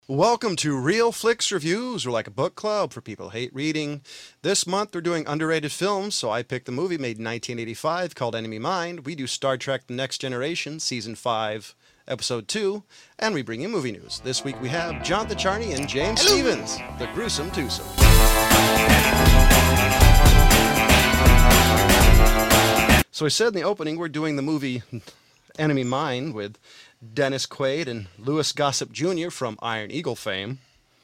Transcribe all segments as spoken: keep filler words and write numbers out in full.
Welcome to Real Flicks Reviews. We're like a book club for people who hate reading. This month we're doing underrated films, so I picked the movie made in nineteen eighty-five called Enemy Mine. We do Star Trek The Next Generation, Season five, Episode two, and we bring you movie news. This week we have Jonathan Charney and James Hello. Stevens, the gruesome twosome. So I said in the opening we're doing the movie Enemy Mine with Dennis Quaid and Louis Gossett Junior from Iron Eagle fame.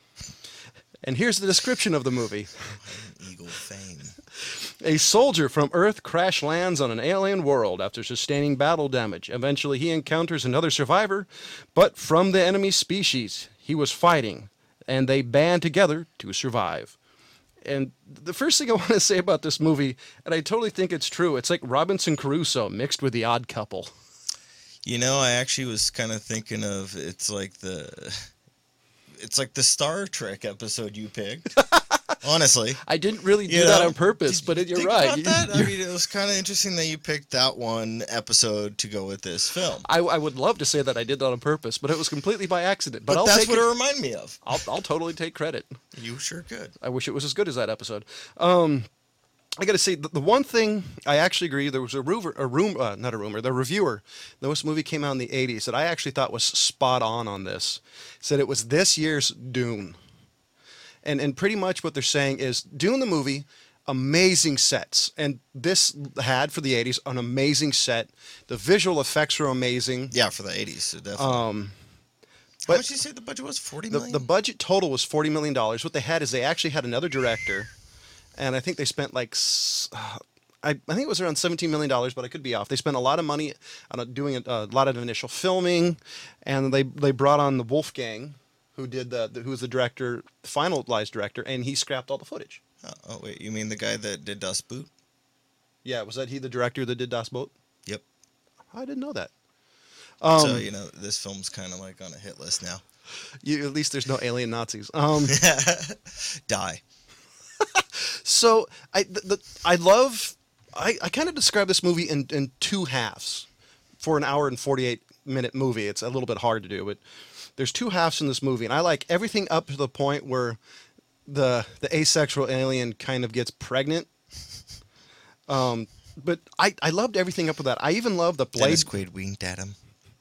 And here's the description of the movie. Iron Eagle fame. A soldier from Earth crash lands on an alien world after sustaining battle damage. Eventually he encounters another survivor, but from the enemy species he was fighting, and they band together to survive. And the first thing I want to say about this movie, and I totally think it's true, it's like Robinson Crusoe mixed with The Odd Couple. You know, I actually was kind of thinking of it's like the it's like the Star Trek episode you picked. Honestly, I didn't really do You that know, on purpose, did but you it, you're think right. About that? I You're- mean, it was kind of interesting that you picked that one episode to go with this film. I, I would love to say that I did that on purpose, but it was completely by accident. But, But I'll that's take what it. it reminded me of. I'll, I'll totally take credit. You sure could. I wish it was as good as that episode. Um, I got to say, the, the one thing I actually agree, there was a rumor, a room, uh, not a rumor, the reviewer, this movie came out in the eighties that I actually thought was spot on on this. Said it was this year's Dune. And and pretty much what they're saying is Dune the movie, amazing sets. And this had, for the eighties, an amazing set. The visual effects were amazing. Yeah, for the eighties, so definitely. Um, How but much did you say the budget was? Forty the, million. the budget total was forty million dollars. What they had is they actually had another director. And I think they spent like, s- uh, I, I think it was around seventeen million dollars, but I could be off. They spent a lot of money on uh, doing a, a lot of initial filming, and they they brought on the Wolfgang, who did the, the who was the director, finalized director, and he scrapped all the footage. oh, oh wait, you mean the guy that did Dust Boot? Yeah, was that he the director that did Das Boot? Yep. I didn't know that. Um, so you know, this film's kind of like on a hit list now. you, at least there's no alien Nazis. Um, Die. So I the, the, I love I, I kind of describe this movie in, in two halves. For an hour and forty-eight minute movie, it's a little bit hard to do, but there's two halves in this movie, and I like everything up to the point where the the asexual alien kind of gets pregnant. Um, but I, I loved everything up to that. I even love the blade. Dennis Quaid winked at him.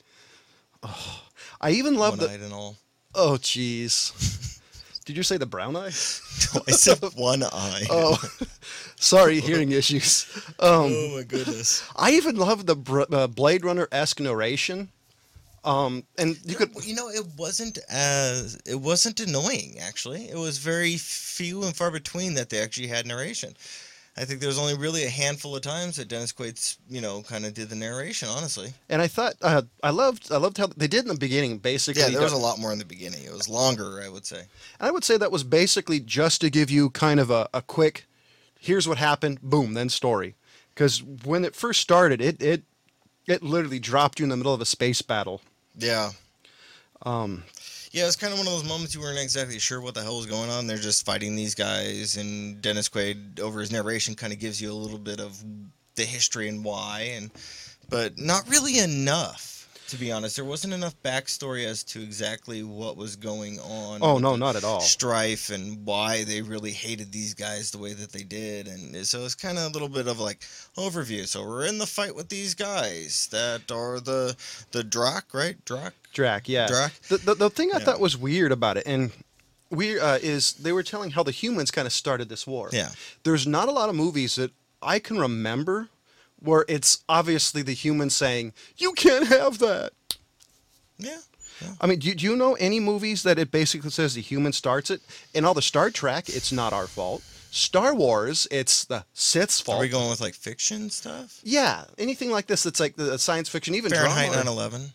I even love the. One-eyed and all. Oh, jeez. Did you say the brown eye? No, I said one eye. Oh, sorry, hearing issues. Um, Oh my goodness. I even love the br- uh, Blade Runner-esque narration. Um, and you could, You know, it wasn't as it wasn't annoying. Actually, it was very few and far between that they actually had narration. I think there was only really a handful of times that Dennis Quaid, you know, kind of did the narration. Honestly, and I thought uh, I loved I loved how they did in the beginning. Basically, yeah, there was a and lot more in the beginning. It was longer, I would say. I would say that was basically just to give you kind of a, a quick, here's what happened, boom, then story. Because when it first started, it it it literally dropped you in the middle of a space battle. Yeah. Um, Yeah, it was kind of one of those moments you weren't exactly sure what the hell was going on. They're just fighting these guys, and Dennis Quaid, over his narration, kind of gives you a little bit of the history and why, and but not really enough, to be honest. There wasn't enough backstory as to exactly what was going on. oh with no, the not at all. strife and why they really hated these guys the way that they did, and so it's kind of a little bit of like overview. So we're in the fight with these guys that are the the Drak, right? Drak. Drac, yeah. Drac? The, the the thing I Yeah. thought was weird about it, and weird uh, is they were telling how the humans kind of started this war. Yeah. There's not a lot of movies that I can remember where it's obviously the humans saying, "You can't have that." Yeah. I mean, do, do you know any movies that it basically says the human starts it? In all the Star Trek, it's not our fault. Star Wars, it's the Sith's fault. Are we going with like fiction stuff? Yeah, anything like this that's like the science fiction, even Fahrenheit drama. nine eleven.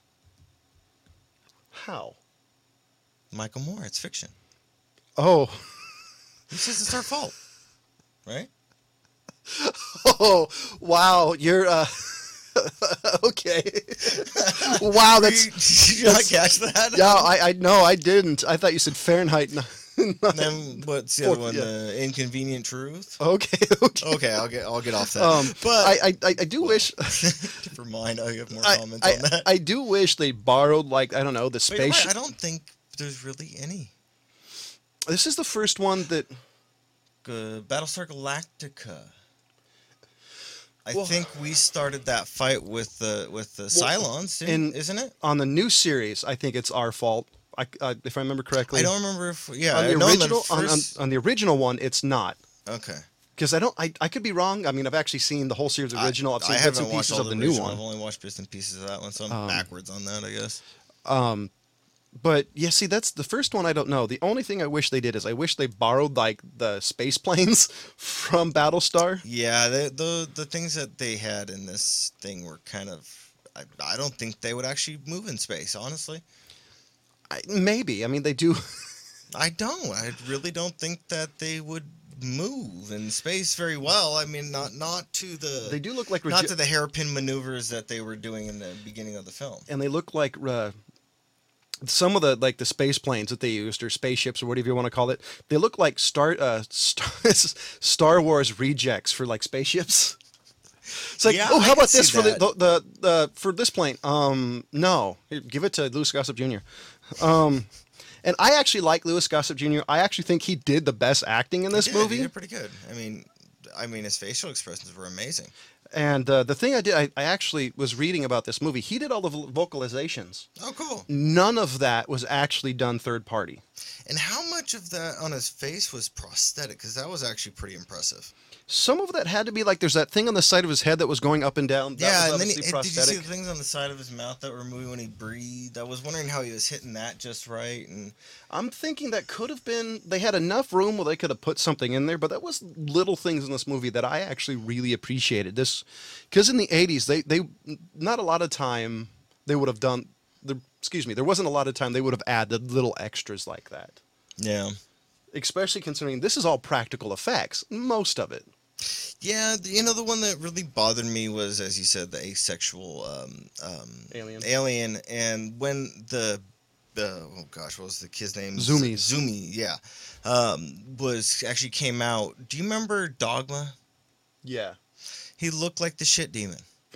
How? Michael Moore, it's fiction. Oh, He says it's our fault, right? oh, wow! You're uh, okay. Wow, that's Did you not catch that? yeah. I I no, I didn't. I thought you said Fahrenheit. And then what's the other Fourth, one? yeah. The Inconvenient Truth. Okay, okay. Okay, I'll get I'll get off that. Um, but I, I, I I do wish. different mind. I have more I, comments I, on that. I do wish they borrowed like I don't know the But you're right, space. I don't think there's really any. This is the first one that. Uh, Battlestar Galactica. I Well- think we started that fight with the with the Cylons, didn't- in- isn't it? On the new series, I think it's our fault. I, uh, if I remember correctly. I don't remember if yeah. On I the know in the original, on, on, first- on the original one, it's not. okay. Because I don't, I, I could be wrong. I mean, I've actually seen the whole series I- original. I've seen I bits haven't and watched pieces all of the the new original. one. I've only watched bits and pieces of that one, so I'm Um, backwards on that, I guess. Um, but yeah, see, that's the first one. I don't know. The only thing I wish they did is I wish they borrowed like the space planes from Battlestar. Yeah, the the the things that they had in this thing were kind of. I, I don't think they would actually move in space, honestly. I, maybe. I mean, they do. I don't. I really don't think that they would move in space very well. I mean, not not to the They do look like not regi- to the hairpin maneuvers that they were doing in the beginning of the film. and they look like uh, some of the like the space planes that they used or spaceships or whatever you want to call it. They look like Star uh, Star, Star Wars rejects for like spaceships. It's like, Yeah, oh, I how can about this see for the, that. the the the for this plane? Um, no, Here, give it to Louis Gossett Junior Um, and I actually like Louis Gossett Junior I actually think he did the best acting in this He did, movie. he did pretty good. I mean, I mean, his facial expressions were amazing. And uh, the thing I did, I, I actually was reading about this movie. He did all the vo- vocalizations. Oh, cool. None of that was actually done third party. And how much of that on his face was prosthetic? Because that was actually pretty impressive. Some of that had to be like there's that thing on the side of his head that was going up and down. That yeah, was and then he, obviously did you see prosthetic. the things on the side of his mouth that were moving when he breathed? I was wondering how he was hitting that just right. And I'm thinking that could have been they had enough room where they could have put something in there, but that was little things in this movie that I actually really appreciated. This because in the eighties they they not a lot of time they would have done the excuse me there wasn't a lot of time they would have added little extras like that. yeah. Especially considering this is all practical effects, most of it. Yeah, the- you know, the one that really bothered me was, as you said, the asexual um, um, Alien. alien. And when the, uh, oh gosh, what was the kid's name? Zoomies. Zoomy, yeah. Um, was actually came out. Do you remember Dogma? Yeah. He looked like the shit demon.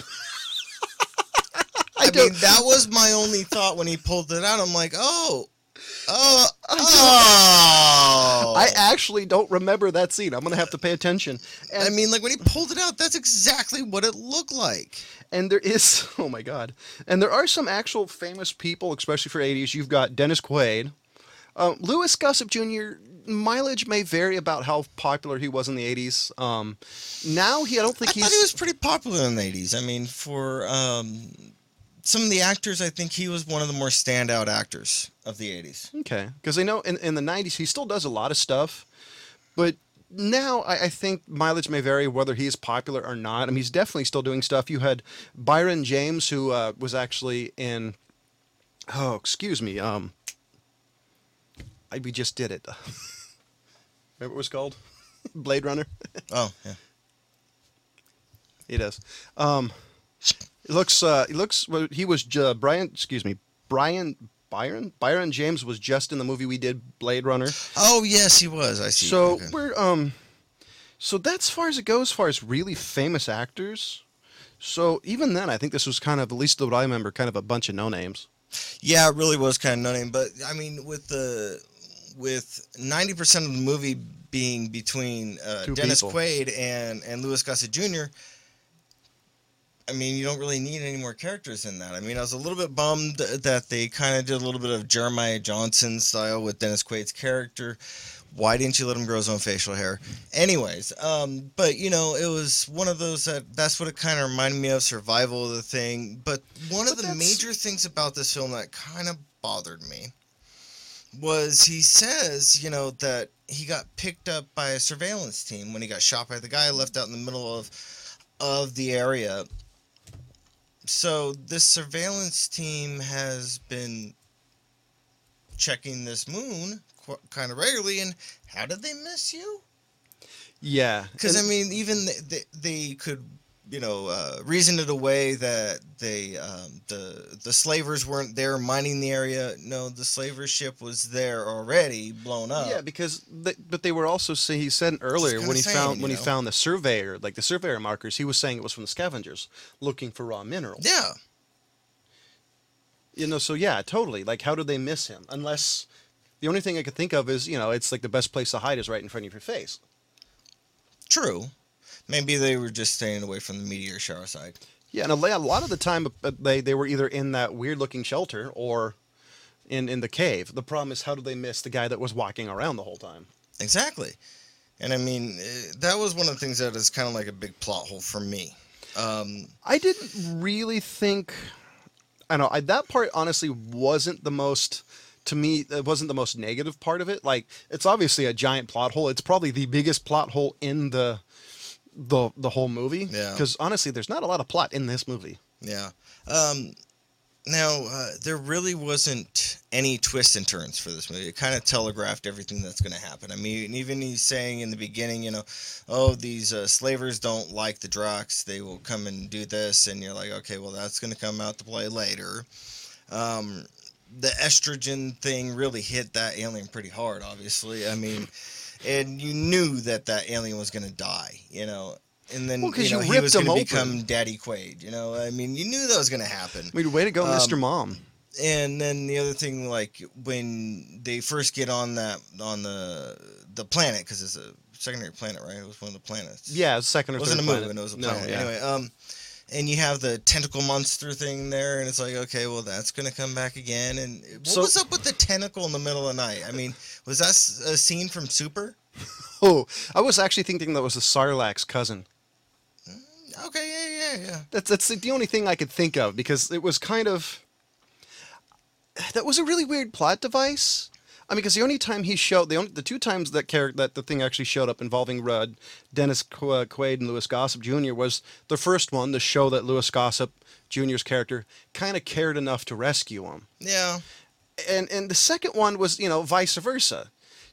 I I, don't- mean, that was my only thought when he pulled it out. I'm like, oh, oh, I don't- oh. I actually don't remember that scene. I'm gonna have to pay attention. And, I mean, like when he pulled it out, that's exactly what it looked like. and there is oh my god, and there are some actual famous people, especially for eighties. You've got Dennis Quaid, uh, Louis Gossett Junior Mileage may vary about how popular he was in the eighties. Um, now he, I don't think I he's. thought he was pretty popular in the eighties. I mean, for um, some of the actors, I think he was one of the more standout actors of the eighties. Okay, because I know in, in the nineties he still does a lot of stuff, but now I, I think mileage may vary whether he's popular or not. I mean, he's definitely still doing stuff. You had Byron James, who uh, was actually in, oh, excuse me, um, I, we just did it. Remember what it was called? Blade Runner. Oh, yeah. He does. Um, it looks. Uh, it looks. Well, he was uh, Brian. Excuse me, Brian Byron. Byron James was just in the movie we did, Blade Runner. Oh, yes, he was. I see. So Okay. we're um, so that's as far as it goes, as far as really famous actors. So even then, I think this was kind of, at least what I remember, kind of a bunch of no names. Yeah, it really was kind of no name. But I mean, with the with ninety percent of the movie being between uh, Two Dennis people. Quaid and and Louis Gossett Junior, I mean, you don't really need any more characters in that. I mean, I was a little bit bummed that they kind of did a little bit of Jeremiah Johnson style with Dennis Quaid's character. Why didn't you let him grow his own facial hair? Anyways, um, but you know, it was one of those that that's what it kind of reminded me of, survival of the thing. But one of But the that's- major things about this film that kind of bothered me was he says, you know, that he got picked up by a surveillance team when he got shot by the guy left out in the middle of of the area. So this surveillance team has been checking this moon qu- kind of regularly, and how did they miss you? Yeah, Because I and- mean, even they, they, they could, you know, uh, reason it away that they um, the the slavers weren't there mining the area. No, the slaver ship was there already, blown up. yeah, because they, but they were also saying, he said earlier kinda when he saying, found you when he know. found the surveyor, like the surveyor markers, he was saying it was from the scavengers looking for raw minerals. Yeah. You know, so yeah, totally. Like, how did they miss him? Unless the only thing I could think of is, you know, it's like the best place to hide is right in front of your face. True. Maybe they were just staying away from the meteor shower side. Yeah, and a la- a lot of the time uh, they they were either in that weird looking shelter or in in the cave. The problem is, how did they miss the guy that was walking around the whole time? Exactly. And I mean, eh, that was one of the things that is kind of like a big plot hole for me. Um, I didn't really think. I know I, that part honestly wasn't the most. To me, it wasn't the most negative part of it. Like, it's obviously a giant plot hole. It's probably the biggest plot hole in the the the whole movie. Yeah. Because honestly, there's not a lot of plot in this movie. yeah. Um, now, uh, there really wasn't any twists and turns for this movie. It kind of telegraphed everything that's going to happen. I mean, even he's saying in the beginning, you know, oh, these uh, slavers don't like the Drox. They will come and do this. And you're like, okay, well, that's going to come out to play later. Um, the estrogen thing really hit that alien pretty hard, obviously. I mean, and you knew that that alien was going to die, you know. And then, Well, 'cause you know, you he ripped was going him to open. become Daddy Quaid, you know. I mean, you knew that was going to happen. I mean, way to go, Um, Mister Mom. And then the other thing, like when they first get on that on the the planet, because it's a secondary planet, right? It was one of the planets. Yeah, second or it wasn't third a moon, planet. it was a No, planet. yeah. Anyway, um, and you have the tentacle monster thing there, and it's like, okay, well, that's gonna come back again. And what So- was up with the tentacle in the middle of the night? I mean, was that s- a scene from Super? Oh, I was actually thinking that was the Sarlacc's cousin. Okay, yeah, yeah, yeah. That's that's the only thing I could think of because it was kind of that was a really weird plot device. I mean, because the only time he showed the only the two times that character that the thing actually showed up involving Rudd, Dennis Qu- uh, Quaid and Louis Gossett Junior was the first one to show that Louis Gossett Junior's character kind of cared enough to rescue him, Yeah. and and the second one was, you know, vice versa.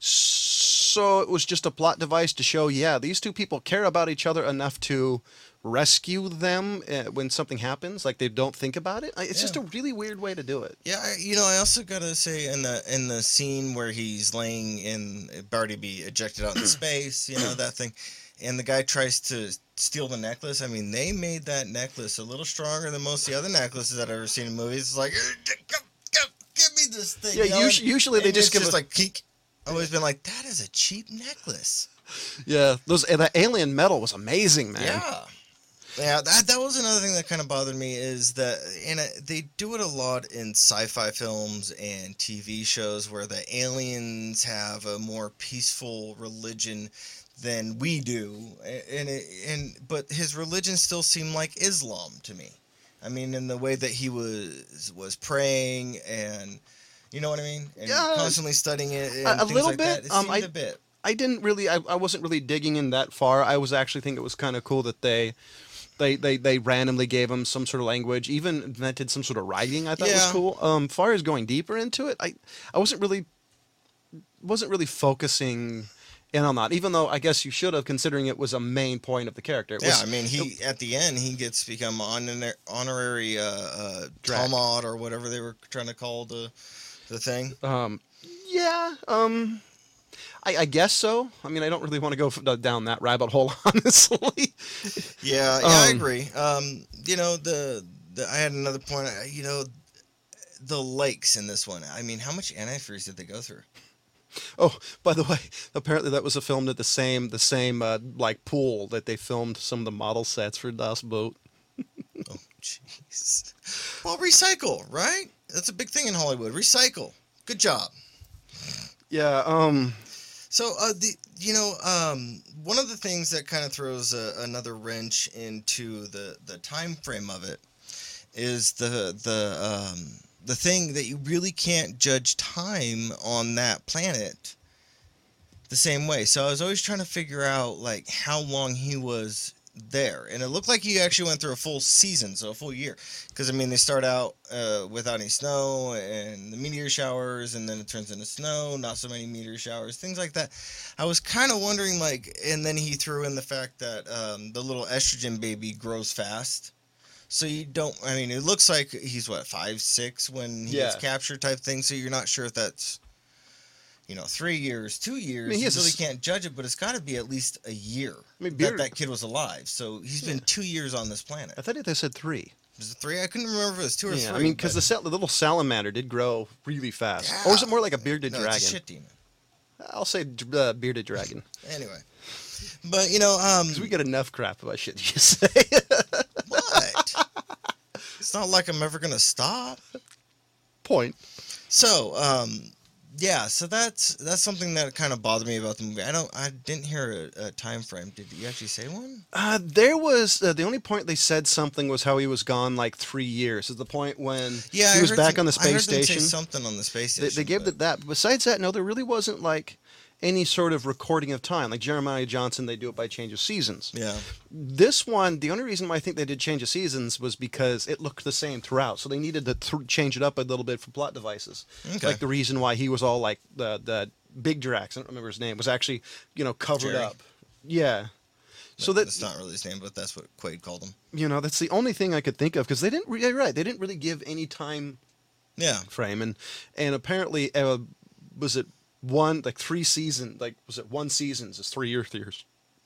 So it was just a plot device to show, yeah, these two people care about each other enough to rescue them uh, when something happens. Like, they don't think about it. I- It's just a Yeah. really weird way to do it. Yeah, I, you know, I also gotta say in the in the scene where he's laying in Barnaby ejected out in space, you know that thing, and the guy tries to steal the necklace. I mean, they made that necklace a little stronger than most of the other necklaces that I've ever seen in movies. It's like, "Uh, go, go, give me this thing. Yeah, you know? us- usually they And just it's give just a- like keek. I've always been like, that is a cheap necklace. Yeah, those and that alien metal was amazing, man. Yeah. Yeah, that that was another thing that kind of bothered me is that, and it, they do it a lot in sci-fi films and T V shows where the aliens have a more peaceful religion than we do, a- and it, and but his religion still seemed like Islam to me. I mean, in the way that he was was praying and. You know what I mean? And Yeah. constantly studying it and A- a things little like bit, that. It um, seemed I- a bit. I didn't really, I, I wasn't really digging in that far. I was actually think it was kind of cool that they, they, they, they randomly gave him some sort of language, even invented some sort of writing. I thought was Yeah. cool. Um, far as going deeper into it, I, I wasn't really, wasn't really focusing in on that. Even though I guess you should have, considering it was a main point of the character. It Yeah, was, I mean, he at the end he gets become honor, honorary uh, uh, Drac. Talmud or whatever they were trying to call the the thing. Um, yeah. Um, I, I guess so. I mean, I don't really want to go f- down that rabbit hole, honestly. Yeah, yeah, I Um, agree. Um, you know, the, the I had another point. uh, You know, the lakes in this one. I mean, how much antifreeze did they go through? Oh, by the way, apparently that was a filmed at the same the same uh, like pool that they filmed some of the model sets for Das Boot. Oh, jeez. Well, recycle, right? That's a big thing in Hollywood. Recycle. Good job. Yeah. Um. So, uh, the you know, um, one of the things that kind of throws a, another wrench into the, the time frame of it is the the um, the thing that you really can't judge time on that planet the same way. So I was always trying to figure out like how long he was there, and it looked like he actually went through a full season, so a full year. Because I mean, they start out uh, without any snow and the meteor showers, and then it turns into snow, not so many meteor showers, things like that. I was kind of wondering, like, and then he threw in the fact that um, the little estrogen baby grows fast. So you don't, I mean, it looks like he's what, five, six when he gets Yeah. captured type thing. So you're not sure if that's, you know, three years, two years. mean, he you has a really s- can't judge it, but it's got to be at least a year I mean, that Beard- that kid was alive. So he's been two years on this planet. I thought they said three. Was it three? I couldn't remember if it was two or Yeah, three. I mean, because but- the, sal- the little salamander did grow really fast. Yeah. Or was it more like a bearded no, dragon? It's a shit demon. I'll say d- uh, bearded dragon. Anyway, but you know, um, Because we get enough crap about shit you say. what? It's not like I'm ever gonna stop. Point. So, um, yeah, so that's that's something that kind of bothered me about the movie. I don't, I didn't hear a, a time frame. Did you actually say one? Uh, there was uh, the only point they said something was how he was gone like three years. Is the point when Yeah, he I was heard back some- on the I heard space them say station. something on the space They, station. they gave but- it that. Besides that, no, there really wasn't like any sort of recording of time. Like Jeremiah Johnson, they do it by change of seasons. Yeah, This one, the only reason why I think they did change of seasons was because it looked the same throughout. So they needed to th- change it up a little bit for plot devices. Okay. Like the reason why he was all like the the big Drax, I don't remember his name, was actually, you know, covered Jerry. up. Yeah. So that's that, not really his name, but that's what Quaid called him. you know, that's the only thing I could think of because they didn't. Re- you're right. They didn't really give any time Yeah, frame, and and apparently, uh, was it one like three season? Like was it one seasons? Is three Earth years?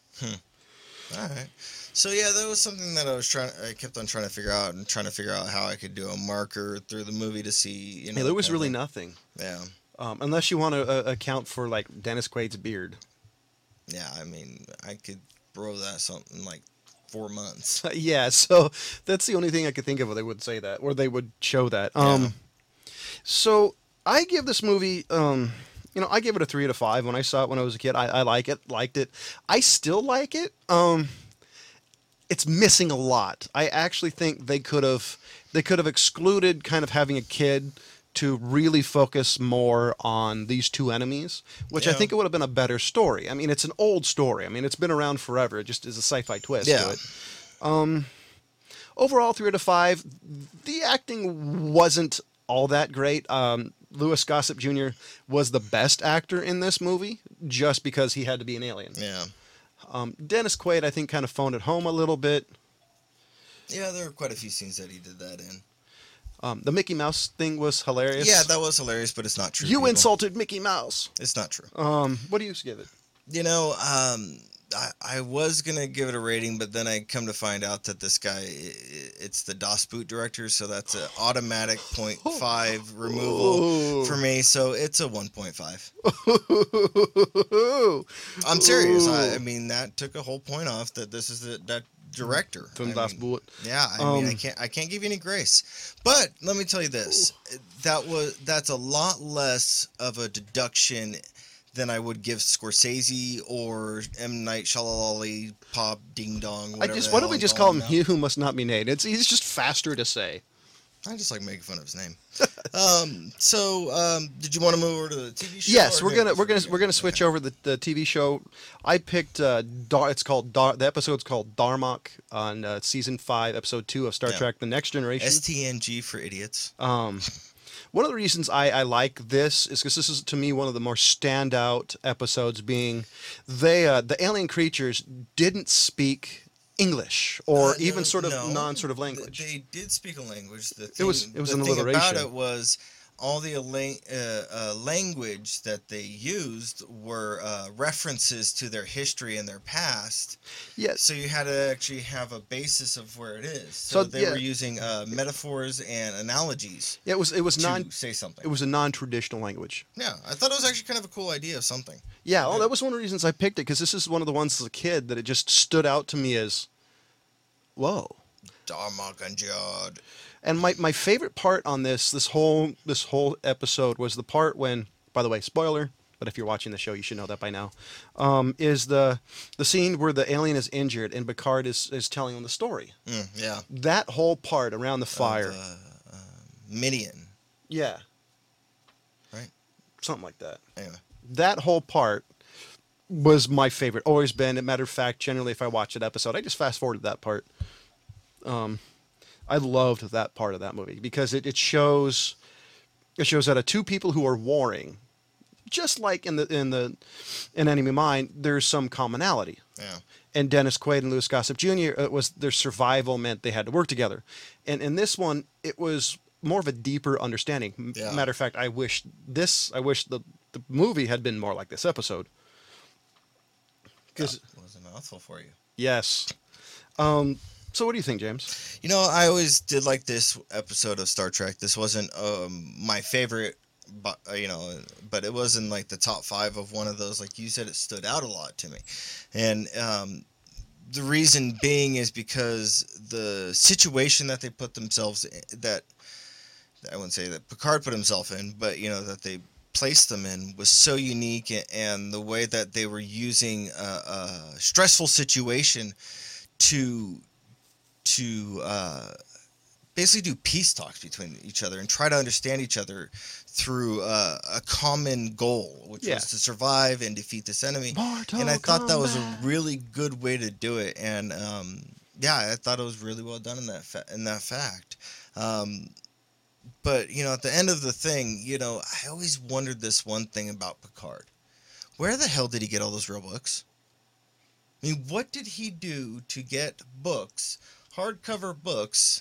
all right. So yeah, that was something that I was trying. I kept on trying to figure out and trying to figure out how I could do a marker through the movie to see. You know, Yeah, there was kind of really thing. nothing, Yeah, um, unless you want to uh, account for like Dennis Quaid's beard. yeah. I mean, I could grow that something like four months. Yeah, so that's the only thing I could think of where they would say that, or they would show that. Um, Yeah. So I give this movie, um, you know, I give it a three out of five. When I saw it when I was a kid, I, I like it, liked it. I still like it. Um, it's missing a lot. I actually think they could have, they could have excluded kind of having a kid to really focus more on these two enemies, which I Yeah. think it would have been a better story. I mean, it's an old story. I mean, it's been around forever. It just is a sci-fi twist Yeah. to it. Um, overall, three out of five. The acting wasn't all that great. Um, Louis Gossett Junior was the best actor in this movie, just because he had to be an alien. Yeah, Um, Dennis Quaid, I think, kind of phoned it home a little bit. yeah. There were quite a few scenes that he did that in. Um, the Mickey Mouse thing was hilarious. Yeah, that was hilarious, but it's not true. You people. insulted Mickey Mouse. It's not true. Um, what do you give it? You know, um, I, I was gonna give it a rating, but then I come to find out that this guy, i- i- it's the Das Boot director, so that's an automatic point five removal Ooh. for me. So it's a one point five. I'm serious. I, I mean, that took a whole point off that this is the that director. From I Das mean, Boot. Yeah, I mean, I Um, can't I can't give you any grace. But let me tell you this: that was that's a lot less of a deduction than I would give Scorsese or M Night Shyamalan, Pop Ding Dong. I Whatever just the why hell don't we I'm just call him calling He Who Must Not Be Named? It's he's just faster to say. I just like making fun of his name. um, so, um, did you want to move over to the T V show? Yes, or we're no, gonna just we're gonna okay. we're gonna switch over the, the T V show. I picked uh, Dar- it's called Dar- the episode's called Darmok on uh, season five, episode two of Star Yeah. Trek: The Next Generation. S T N G for idiots. Um, one of the reasons I, I like this is because this is to me one of the more standout episodes. Being they uh, the alien creatures didn't speak English or Uh, even no, sort of no. non sort of Th- language. They did speak a language. The It was- thing- it was the an thing about alliteration. it was all the ala- uh, uh, language that they used were uh, references to their history and their past. Yes. So you had to actually have a basis of where it is. So, So, they yeah. were using uh, metaphors and analogies Yeah, it was it was to non say something. it was a non traditional language. Yeah, I thought it was actually kind of a cool idea of something. Yeah, well, that was one of the reasons I picked it because this is one of the ones as a kid that it just stood out to me as, whoa. Darmaganjad. And my, my favorite part on this this whole this whole episode was the part when, by the way, spoiler, but if you're watching the show, you should know that by now, um, is the the scene where the alien is injured and Picard is, is telling him the story. Mm, yeah. That whole part around the fire, Of, uh, uh, Midian. yeah, Right. something like that. Anyway. That whole part was my favorite. Always been. As a matter of fact, generally, if I watch an episode, I just fast forwarded that part. Um, I loved that part of that movie because it, it shows it shows that uh, two people who are warring, just like in the in the in Enemy Mine, there's some commonality. Yeah. And Dennis Quaid and Louis Gossett Junior It was their survival meant they had to work together, and in this one, it was more of a deeper understanding. M- Yeah. Matter of fact, I wish this I wish the the movie had been more like this episode. Because That was a mouthful for you. yes. Um, So what do you think, James? You know, I always did like this episode of Star Trek. This wasn't um, my favorite, but uh, you know, but it was in like the top five of one of those. Like you said, it stood out a lot to me, and um, the reason being is because the situation that they put themselves in, that I wouldn't say that Picard put himself in, but you know that they placed them in was so unique, and the way that they were using a, a stressful situation to to uh, basically do peace talks between each other and try to understand each other through uh, a common goal, which Yeah. was to survive and defeat this enemy. Mortal and I thought that was a Kombat. really good way to do it, and um, yeah, I thought it was really well done in that fa- in that fact. Um, but you know, at the end of the thing, you know, I always wondered this one thing about Picard: where the hell did he get all those real books? I mean, what did he do to get books, hardcover books,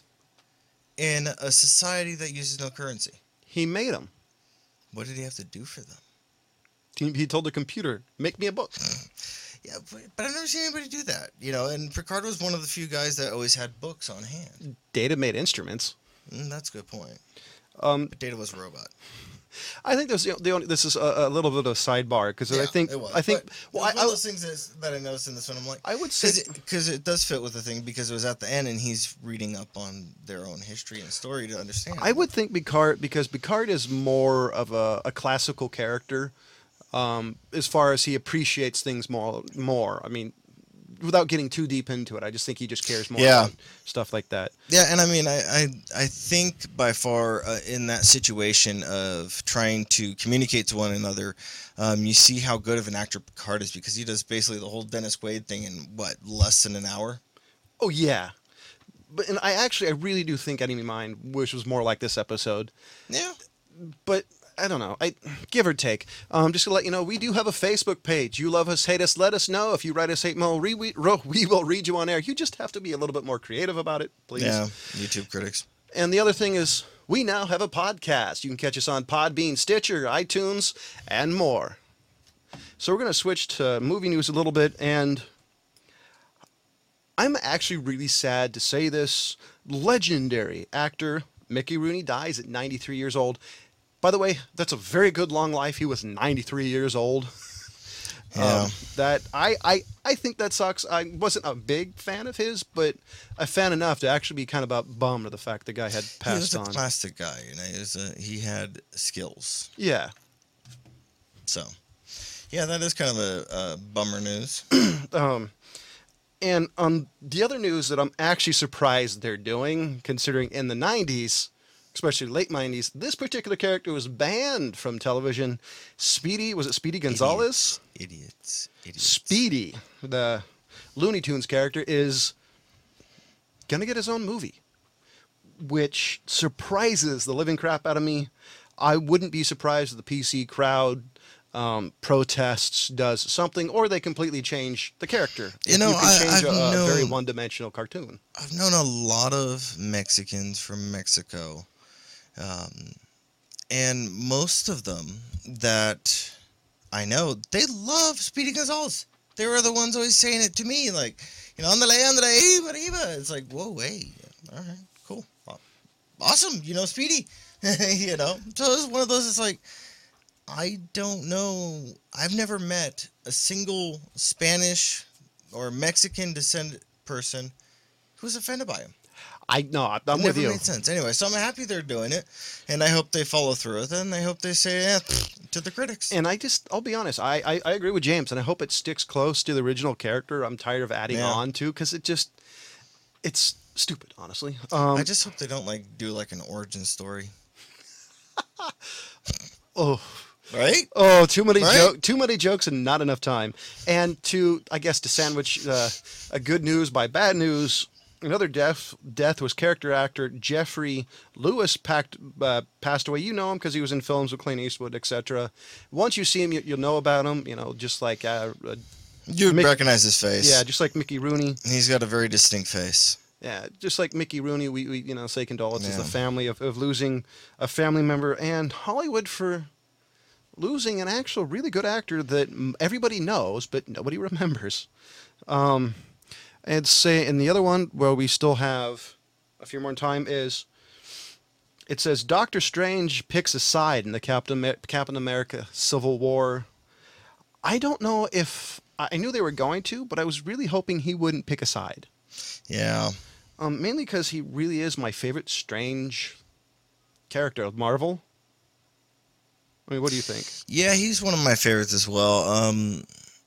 in a society that uses no currency? He made them. What did he have to do for them? He, he told the computer, make me a book. Yeah, but, but I've never seen anybody do that, you know. And Picard was one of the few guys that always had books on hand. Data made instruments. Mm, that's a good point. Um, But Data was a robot. I think there's, you know, the only, this is a, a little bit of a sidebar because I Yeah, think it was. I think But well it was I, one I, of those things that's, that I noticed in this one. I'm like, I would say because it, it does fit with the thing, because it was at the end and he's reading up on their own history and story to understand. I would think Picard, because Picard is more of a, a classical character, um, as far as he appreciates things more. More, I mean, without getting too deep into it, I just think he just cares more Yeah. about stuff like that. Yeah, and I mean, I I, I think by far uh, in that situation of trying to communicate to one another, um, you see how good of an actor Picard is, because he does basically the whole Dennis Quaid thing in what, less than an hour. Oh yeah, but and I actually I really do think Enemy Mine, which was more like this episode, Yeah. but. I don't know. I give or take. Um, just to let you know, we do have a Facebook page. You love us, hate us, let us know. If you write us hate mail, we, we, we will read you on air. You just have to be a little bit more creative about it, please. Yeah. YouTube critics. And the other thing is, we now have a podcast. You can catch us on Podbean, Stitcher, iTunes, and more. So we're going to switch to movie news a little bit, and I'm actually really sad to say this. Legendary actor Mickey Rooney dies at ninety-three years old. By the way, that's a very good long life. He was ninety-three years old. Yeah. Um, that I, I I think that sucks. I wasn't a big fan of his, but a fan enough to actually be kind of about bummed at the fact the guy had He passed was a on. plastic guy, you know. He, was a, he had skills. Yeah. So, yeah, that is kind of a, a bummer news. Um, and on the other news that I'm actually surprised they're doing, considering in the nineties, especially late nineties, this particular character was banned from television. Speedy, was it Speedy Gonzalez? Idiots. Idiots. Speedy, the Looney Tunes character, is going to get his own movie, which surprises the living crap out of me. I wouldn't be surprised if the P C crowd um, protests does something, or they completely change the character. You If know, you can I- change I've a, a known- very one-dimensional cartoon. I've known a lot of Mexicans from Mexico. Um, and most of them that I know, they love Speedy Gonzalez. They were the ones always saying it to me, like, you know, andale, andale, arriba. It's like, whoa, hey, all right, cool. Awesome, you know, Speedy. You know, so it's one of those, it's like, I don't know. I've never met a single Spanish or Mexican descendant person who was offended by him. I no, I'm It with never you. made sense. Anyway, so I'm happy they're doing it, and I hope they follow through with it, and I hope they say yeah, to the critics. And I just, I'll be honest, I, I, I agree with James, and I hope it sticks close to the original character. I'm tired of adding Yeah. on to, because it just, it's stupid, honestly. Um, I just hope they don't like do like an origin story, oh, right? oh, too many Right? joke, too many jokes, and not enough time. And to, I guess, to sandwich uh, a good news by bad news. Another death death was character actor Jeffrey Lewis packed, uh, passed away. You know him because he was in films with Clint Eastwood, et cetera. Once you see him, you, you'll know about him. You know, just like uh, uh, You would Mick- recognize his face. yeah, just like Mickey Rooney. He's got a very distinct face. Yeah, just like Mickey Rooney, we, we you know say condolences to Yeah. the family of, of losing a family member, and Hollywood for losing an actual really good actor that m- everybody knows but nobody remembers. Um, And say, and the other one where we still have a few more time is, it says Doctor Strange picks a side in the Captain Amer- Captain America Civil War. I don't know if I knew they were going to, but I was really hoping he wouldn't pick a side. Yeah. Um, mainly because he really is my favorite Strange character of Marvel. I mean, what do you think? Yeah, he's one of my favorites as well. Um,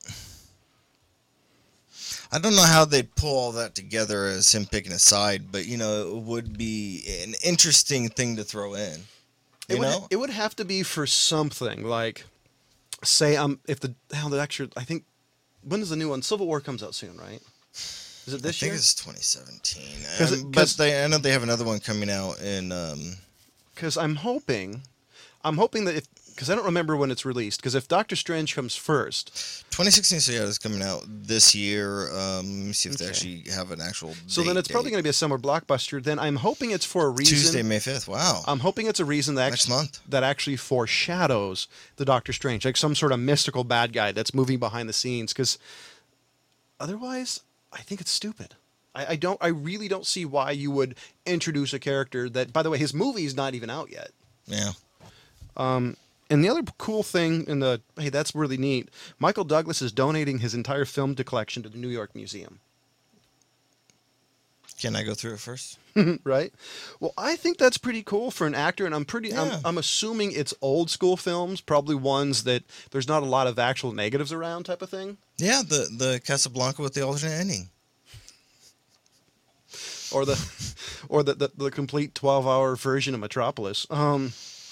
I don't know how they'd pull all that together as him picking a side, but, you know, it would be an interesting thing to throw in. You It would, know? it would have to be for something like, say, um, if the hell the actual, I think, when does the new one? Civil War comes out soon, right? Is it this I think year? it's twenty seventeen. 'Cause Um, it- but 'cause- they, I know they have another one coming out in... Um, Because I'm hoping, I'm hoping that if, because I don't remember when it's released, because if Doctor Strange comes first, twenty sixteen, so yeah, it's coming out this year. Um, let me see if they Okay. actually have an actual so date, then it's probably date. going to be a summer blockbuster. Then I'm hoping it's for a reason. Tuesday, May fifth. Wow. I'm hoping it's a reason that Next actually, month. that actually foreshadows the Doctor Strange, like some sort of mystical bad guy that's moving behind the scenes. Because otherwise, I think it's stupid. I, I don't. I really don't see why you would introduce a character that, by the way, his movie's not even out yet. Yeah. And the other cool thing in the, hey, that's really neat. Michael Douglas is donating his entire film collection to the New York Museum. Can I go through it first? Right? Well, I think that's pretty cool for an actor, and I'm pretty, Yeah. I'm, I'm assuming it's old school films, probably ones that there's not a lot of actual negatives around type of thing. Yeah, the, the Casablanca with the alternate ending. Or the, or the, the, the complete twelve hour version of Metropolis. Um,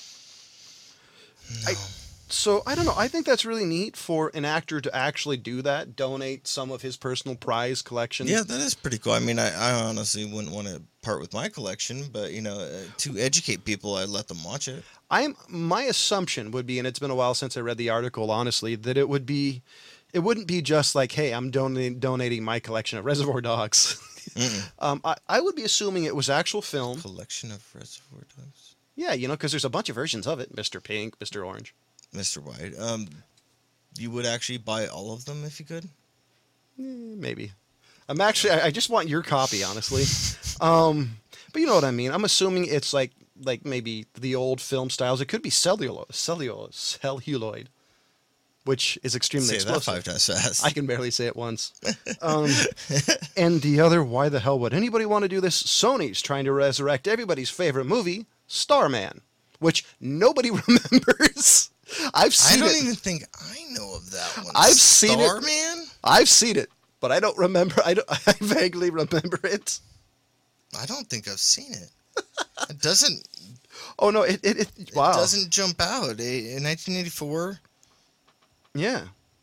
No. I, so I don't know. I think that's really neat for an actor to actually do that, donate some of his personal prize collection. Yeah, that is pretty cool. I mean, I, I honestly wouldn't want to part with my collection, but, you know, uh, to educate people, I'd let them watch it. I'm my assumption would be, and it's been a while since I read the article, honestly, that it would be, it wouldn't be just like, hey, I'm donating donating my collection of Reservoir Dogs. Mm-mm. um, I, I would be assuming it was actual film. Collection of Reservoir Dogs. Yeah, you know, because there's a bunch of versions of it. Mister Pink, Mister Orange. Mister White. Um, you would actually buy all of them if you could? Eh, maybe. I'm actually, I, I just want your copy, honestly. um, but you know what I mean. I'm assuming it's like, like maybe the old film styles. It could be celluloid, celluloid, celluloid, which is extremely Say that explosive. five times fast. I can barely say it once. Um, and the other, why the hell would anybody want to do this? Sony's trying to resurrect everybody's favorite movie, Starman, which nobody remembers. I've I seen don't it. even think I know of that one. I've seen it. Starman? I've seen it, but I don't remember. I, don't, I vaguely remember it. I don't think I've seen it. It doesn't. Oh no! It it, it wow. It doesn't jump out. Eh, In nineteen eighty-four. Yeah.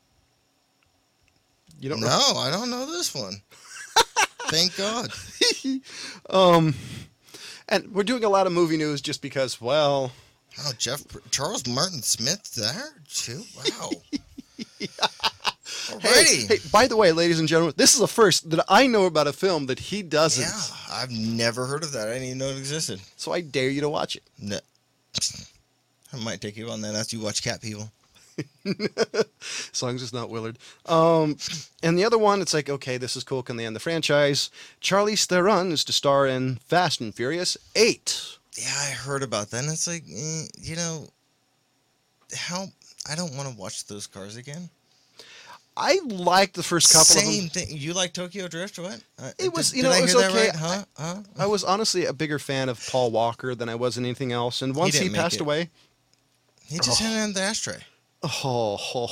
You don't. No, I don't know this one. Thank God. um, and we're doing a lot of movie news just because, well, Oh, Jeff Charles Martin Smith there too. Wow. hey, Alrighty. hey, by the way, ladies and gentlemen, this is the first that I know about a film that he doesn't. Yeah, I've never heard of that. I didn't even know it existed. So I dare you to watch it. No. I might take you on that after you watch Cat People. As long as it's not Willard. Um, and the other one, it's like, okay, this is cool. Can they end the franchise? Charlize Theron is to star in Fast and Furious eight. Yeah, I heard about that. And it's like, eh, you know, how I don't want to watch those cars again. I liked the first couple Same of them. thing. You like Tokyo Drift? What? Uh, It was- did, you did know, I it was hear that okay. right? Huh? Huh? I was honestly a bigger fan of Paul Walker than I was in anything else. And once he, didn't make passed it. away, He just Oh. hit it in the ashtray. oh,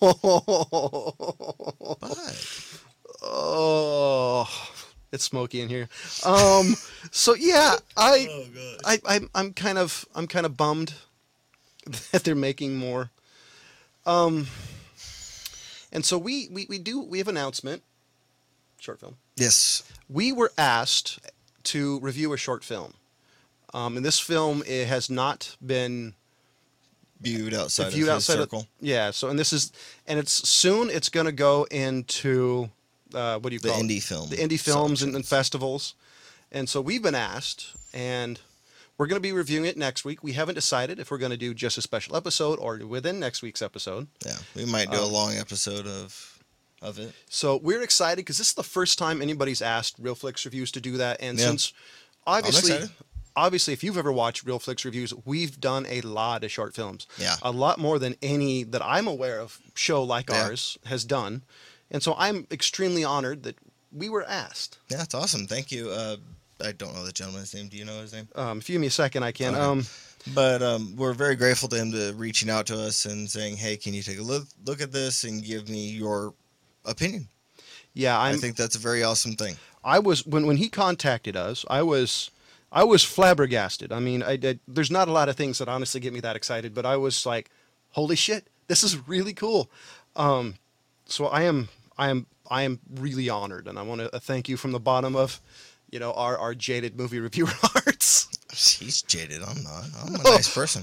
But oh, it's smoky in here. Um, so yeah, I, I, I'm, I'm kind of, I'm kind of bummed that they're making more. Um, and so we, we, we do, we have an announcement, short film. yes, We were asked to review a short film. Um, and this film, it has not been viewed outside viewed of outside his of- circle. yeah. So, and this is, and it's soon, it's going to go into, uh, what do you The call it? indie film. The indie films and, and selections. festivals. And so we've been asked, and we're going to be reviewing it next week. We haven't decided if we're going to do just a special episode or within next week's episode. Yeah, we might do a Um, long episode of of it. So we're excited because this is the first time anybody's asked Real Flicks Reviews to do that. And Yeah. since obviously, excited. obviously, if you've ever watched Real Flicks Reviews, we've done a lot of short films. Yeah. A lot more than any that I'm aware of show like Yeah. ours has done. And so I'm extremely honored that we were asked. Yeah, it's awesome. Thank you. Uh, I don't know the gentleman's name. Do you know his name? Um, if you give me a second, I can. Okay. Um, But um, we're very grateful to him to reaching out to us and saying, "Hey, can you take a look look at this and give me your opinion?" yeah, I'm, I think that's a very awesome thing. I was when when he contacted us, I was I was flabbergasted. I mean, I, I there's not a lot of things that honestly get me that excited, but I was like, "Holy shit, this is really cool." Um, so I am I am I am really honored, and I want to thank you from the bottom of, you know, our our jaded movie reviewer hearts. He's jaded. I'm not. I'm a nice person.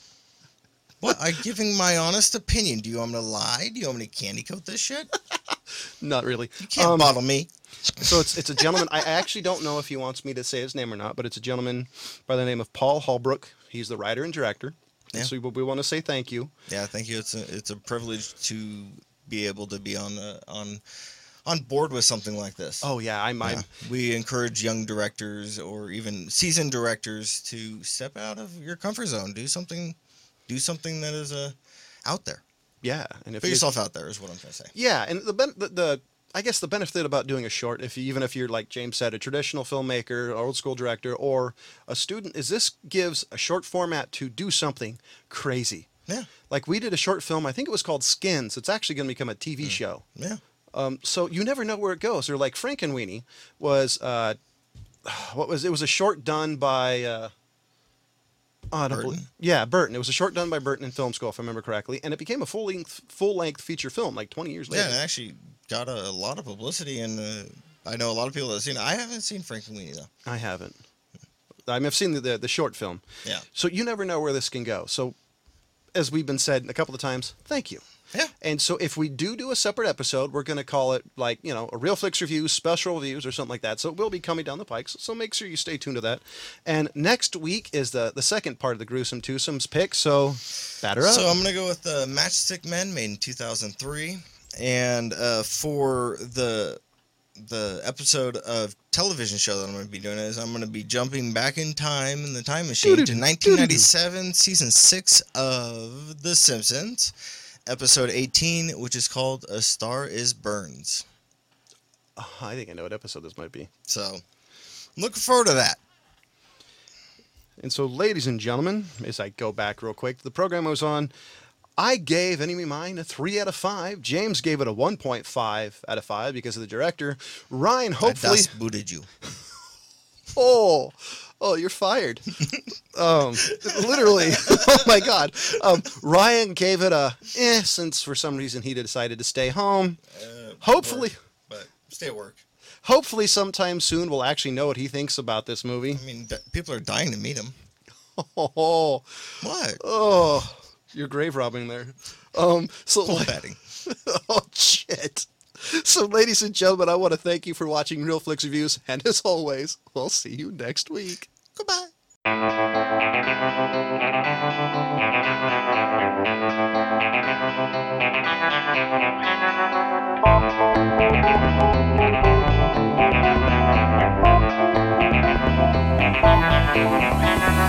What? I'm giving my honest opinion. Do you want me to lie? Do you want me to candy coat this shit? Not really. You can't Um, bottle me. So it's it's a gentleman. I actually don't know if he wants me to say his name or not, but it's a gentleman by the name of Paul Holbrook. He's the writer and director. Yeah. So we, we want to say thank you. Yeah, thank you. It's a it's a privilege to be able to be on uh, on on board with something like this. Oh yeah, I'm. I'm Yeah. We encourage young directors or even seasoned directors to step out of your comfort zone. Do something, do something that is uh, out there. yeah, and if Put you- yourself out there is what I'm trying to say. Yeah, and the, ben- the the I guess the benefit about doing a short, if you, even if you're like James said, a traditional filmmaker, old school director, or a student, is this gives a short format to do something crazy. Yeah, Like we did a short film, I think it was called Skins. It's actually going to become a T V show. yeah. Um, so you never know where it goes. Or like Frankenweenie was, uh, what was it? Was a short done by, uh, oh, I don't Burton? believe, yeah, Burton. It was a short done by Burton in film school, if I remember correctly, and it became a full length, full length feature film like twenty years Yeah, later. it actually got a, a lot of publicity, and uh, I know a lot of people that have seen it. I haven't seen Frankenweenie though. I haven't. I mean, I've seen the, the the short film. Yeah, So you never know where this can go. So, as we've been said a couple of times, thank you. yeah. And so if we do do a separate episode, we're going to call it like, you know, a Real Flicks Reviews, special reviews or something like that. So it will be coming down the pike. So, so make sure you stay tuned to that. And next week is the, the second part of the Gruesome Twosomes pick. So batter up. So I'm gonna go with uh, Matchstick Men, made in two thousand three, and uh, for the the episode of television show that I'm gonna be doing is I'm gonna be jumping back in time in the time machine to Doo-doo-doo, nineteen ninety-seven, season six of The Simpsons, episode eighteen, which is called "A Star Is Burns." Oh, I think I know what episode this might be. So, I'm looking forward to that. And so, ladies and gentlemen, as I go back real quick, the program I was on, I gave Enemy Mine a three out of five. James gave it a one point five out of five because of the director. Ryan, hopefully... I das booted you. Oh, oh, you're fired. um, literally. Oh my God. Um, Ryan gave it a eh, since for some reason he decided to stay home. Uh, Hopefully, work, but stay at work. hopefully sometime soon we'll actually know what he thinks about this movie. I mean, d- people are dying to meet him. Oh, What? oh, you're grave robbing there. Um, so Full batting. oh shit. So, ladies and gentlemen, I want to thank you for watching Real Flicks Reviews, and as always, we'll see you next week. Goodbye. Thank you.